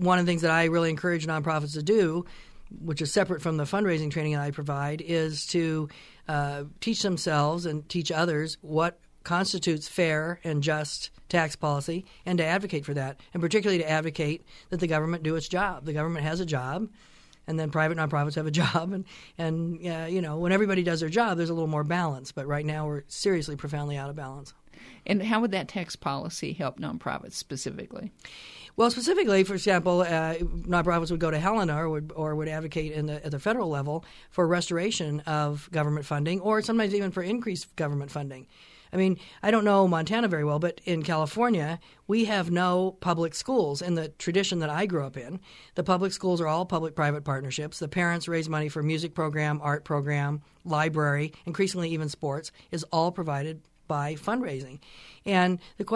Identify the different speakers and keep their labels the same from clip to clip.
Speaker 1: one of the things that I really encourage nonprofits to do, which is separate from the fundraising training that I provide, is to teach themselves and teach others what constitutes fair and just tax policy, and to advocate for that, and particularly to advocate that the government do its job. The government has a job, and then private nonprofits have a job, and when everybody does their job, there's a little more balance. But right now, we're seriously, profoundly out of balance.
Speaker 2: And how would that tax policy help nonprofits specifically?
Speaker 1: Well, specifically, for example, nonprofits would go to Helena or would advocate at the federal level for restoration of government funding, or sometimes even for increased government funding. I mean, I don't know Montana very well, but in California, we have no public schools in the tradition that I grew up in. The public schools are all public-private partnerships. The parents raise money for music program, art program, library, increasingly even sports, is all provided by fundraising. And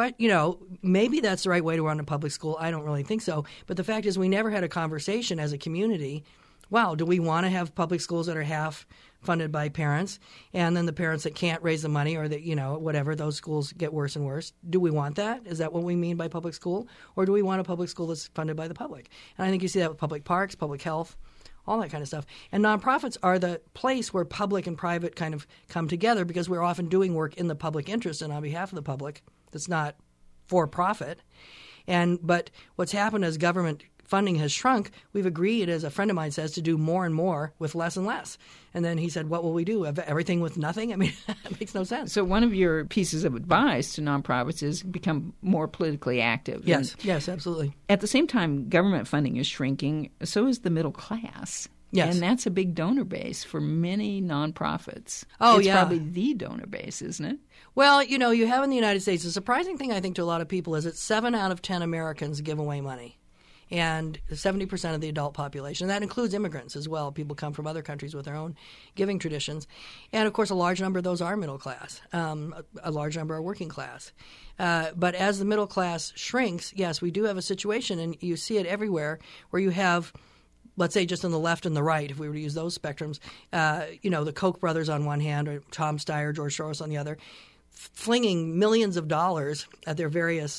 Speaker 1: maybe that's the right way to run a public school. I don't really think so. But the fact is, we never had a conversation as a community. Wow, do we want to have public schools that are half funded by parents, and then the parents that can't raise the money, or that, whatever, those schools get worse and worse? Do we want that? Is that what we mean by public school? Or do we want a public school that's funded by the public? And I think you see that with public parks, public health, all that kind of stuff. And nonprofits are the place where public and private kind of come together, because we're often doing work in the public interest and on behalf of the public that's not for profit. But what's happened as government funding has shrunk, we've agreed, as a friend of mine says, to do more and more with less and less. And then he said, what will we do? Everything with nothing? I mean, it makes no sense.
Speaker 2: So one of your pieces of advice to nonprofits is become more politically active.
Speaker 1: Yes, absolutely.
Speaker 2: At the same time, government funding is shrinking, so is the middle class.
Speaker 1: Yes.
Speaker 2: And that's a big donor base for many nonprofits.
Speaker 1: Oh,
Speaker 2: it's
Speaker 1: yeah.
Speaker 2: It's probably the donor base, isn't it?
Speaker 1: Well, you have in the United States, the surprising thing I think to a lot of people is that 7 out of 10 Americans give away money. And 70% of the adult population. That includes immigrants as well. People come from other countries with their own giving traditions. And, of course, a large number of those are middle class. A large number are working class. But as the middle class shrinks, yes, we do have a situation, and you see it everywhere, where you have, let's say, just on the left and the right, if we were to use those spectrums, the Koch brothers on one hand, or Tom Steyer, George Soros on the other, flinging millions of dollars at their various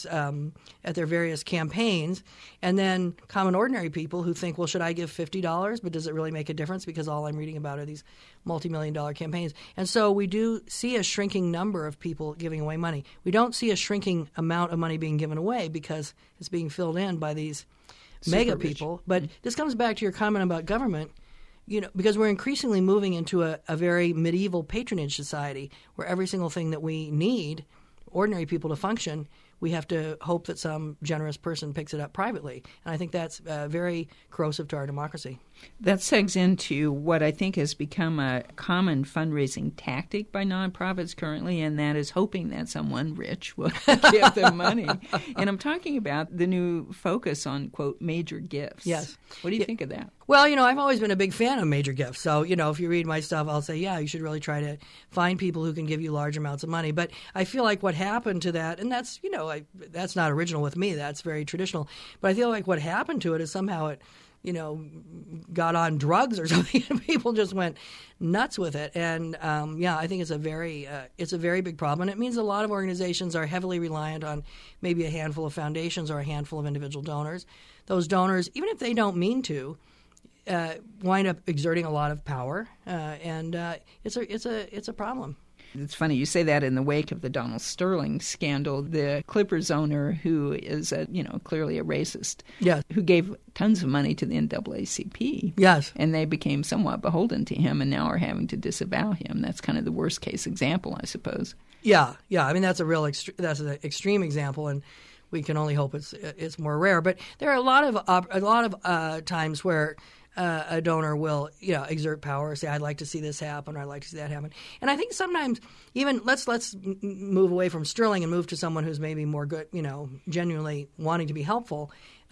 Speaker 1: campaigns, and then common ordinary people who think, well, should I give $50? But does it really make a difference? Because all I'm reading about are these multi-million-dollar campaigns. And so we do see a shrinking number of people giving away money. We don't see a shrinking amount of money being given away because it's being filled in by these mega people. But this comes back to your comment about government. Because we're increasingly moving into a very medieval patronage society where every single thing that we need, ordinary people to function, we have to hope that some generous person picks it up privately. And I think that's very corrosive to our democracy.
Speaker 2: That segs into what I think has become a common fundraising tactic by nonprofits currently, and that is hoping that someone rich will give them money. And I'm talking about the new focus on, quote, major gifts.
Speaker 1: Yes.
Speaker 2: What do you think of that?
Speaker 1: Well, I've always been a big fan of major gifts. So, if you read my stuff, I'll say, yeah, you should really try to find people who can give you large amounts of money. But I feel like what happened to that, and that's, that's not original with me. That's very traditional. But I feel like what happened to it is somehow it, got on drugs or something, and people just went nuts with it. And I think it's a very big problem. And it means a lot of organizations are heavily reliant on maybe a handful of foundations or a handful of individual donors. Those donors, even if they don't mean to, wind up exerting a lot of power, and it's a problem.
Speaker 2: It's funny you say that in the wake of the Donald Sterling scandal, the Clippers owner, who is clearly a racist,
Speaker 1: yes,
Speaker 2: who gave tons of money to the NAACP,
Speaker 1: yes,
Speaker 2: and they became somewhat beholden to him, and now are having to disavow him. That's kind of the worst case example, I suppose.
Speaker 1: Yeah. I mean, that's that's an extreme example, and we can only hope it's more rare. But there are a lot of times where a donor will, exert power, say, I'd like to see this happen, or I'd like to see that happen. And I think sometimes even let's move away from Sterling and move to someone who's maybe more good, genuinely wanting to be helpful.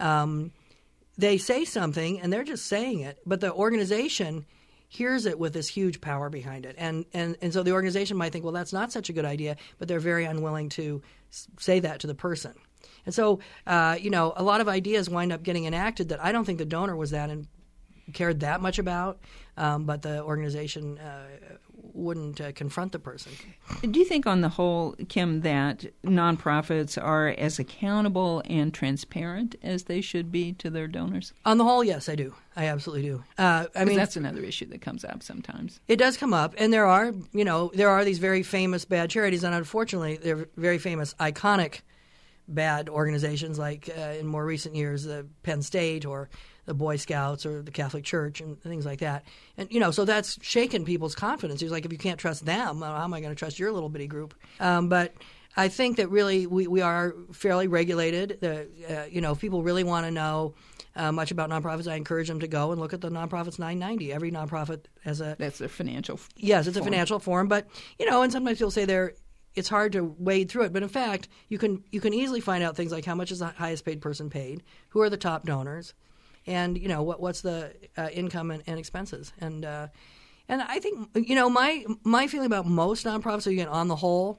Speaker 1: They say something and they're just saying it, but the organization hears it with this huge power behind it. And so the organization might think, well, that's not such a good idea, but they're very unwilling to say that to the person. And so, a lot of ideas wind up getting enacted that I don't think the donor was that cared that much about, but the organization wouldn't confront the person.
Speaker 2: Do you think on the whole, Kim, that nonprofits are as accountable and transparent as they should be to their donors?
Speaker 1: On the whole, yes, I do. I absolutely do. I mean,
Speaker 2: that's another issue that comes up sometimes.
Speaker 1: It does come up, and there are these very famous bad charities, and unfortunately, they're very famous, iconic bad organizations like in more recent years, the Penn State or the Boy Scouts or the Catholic Church and things like that. And, so that's shaken people's confidence. It's like, if you can't trust them, how am I going to trust your little bitty group? But I think that really we are fairly regulated. If people really want to know much about nonprofits, I encourage them to go and look at the Nonprofits 990. Every nonprofit has a...
Speaker 2: That's a financial form.
Speaker 1: Yes, it's a financial form. But, and sometimes people say it's hard to wade through it. But in fact, you can easily find out things like how much is the highest paid person paid, who are the top donors, and what's the income and expenses. And I think my feeling about most nonprofits, again on the whole,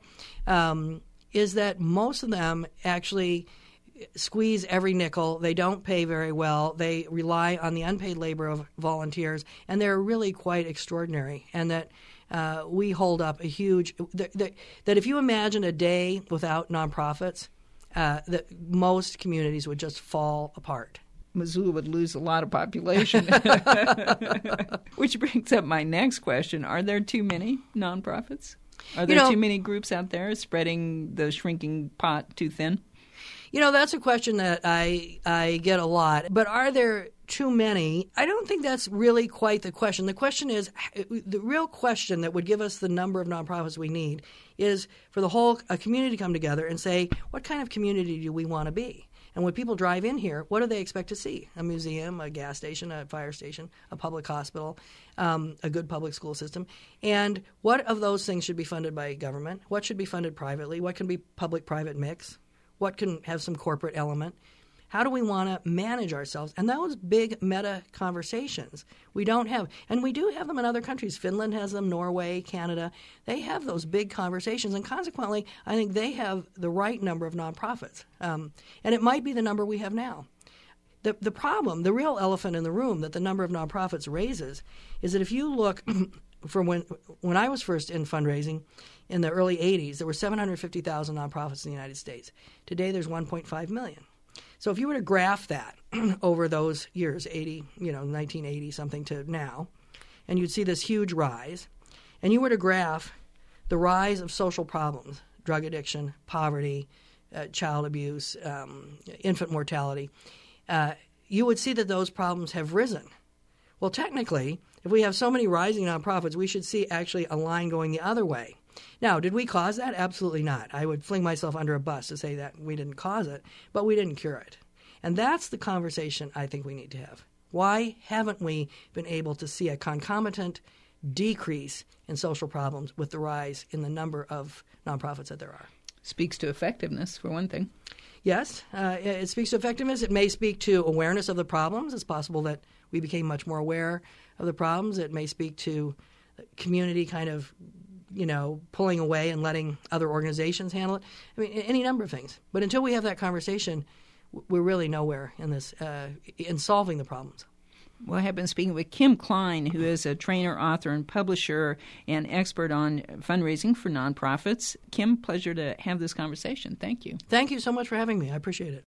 Speaker 1: is that most of them actually squeeze every nickel. They don't pay very well. They rely on the unpaid labor of volunteers, and they're really quite extraordinary. And that we hold up a huge that if you imagine a day without nonprofits, that most communities would just fall apart.
Speaker 2: Missoula would lose a lot of population. Which brings up my next question. Are there too many nonprofits? Are there too many groups out there spreading the shrinking pot too thin?
Speaker 1: That's a question that I get a lot. But are there too many? I don't think that's really quite the question. The question is, the real question that would give us the number of nonprofits we need is for the whole community to come together and say, what kind of community do we want to be? And when people drive in here, what do they expect to see? A museum, a gas station, a fire station, a public hospital, a good public school system. And what of those things should be funded by government? What should be funded privately? What can be public-private mix? What can have some corporate element? How do we want to manage ourselves? And those big meta conversations we don't have. And we do have them in other countries. Finland has them, Norway, Canada. They have those big conversations. And consequently, I think they have the right number of nonprofits. And it might be the number we have now. The problem, the real elephant in the room that the number of nonprofits raises is that if you look from when I was first in fundraising in the early 80s, there were 750,000 nonprofits in the United States. Today, there's 1.5 million. So if you were to graph that over those years, 1980 something to now, and you'd see this huge rise, and you were to graph the rise of social problems, drug addiction, poverty, child abuse, infant mortality, you would see that those problems have risen. Well, technically, if we have so many rising nonprofits, we should see actually a line going the other way. Now, did we cause that? Absolutely not. I would fling myself under a bus to say that we didn't cause it, but we didn't cure it. And that's the conversation I think we need to have. Why haven't we been able to see a concomitant decrease in social problems with the rise in the number of nonprofits that there are?
Speaker 2: Speaks to effectiveness, for one thing.
Speaker 1: Yes, it speaks to effectiveness. It may speak to awareness of the problems. It's possible that we became much more aware of the problems. It may speak to community kind of pulling away and letting other organizations handle it. I mean, any number of things. But until we have that conversation, we're really nowhere in this in solving the problems.
Speaker 2: Well, I have been speaking with Kim Klein, who is a trainer, author, and publisher and expert on fundraising for nonprofits. Kim, pleasure to have this conversation. Thank you.
Speaker 1: Thank you so much for having me. I appreciate it.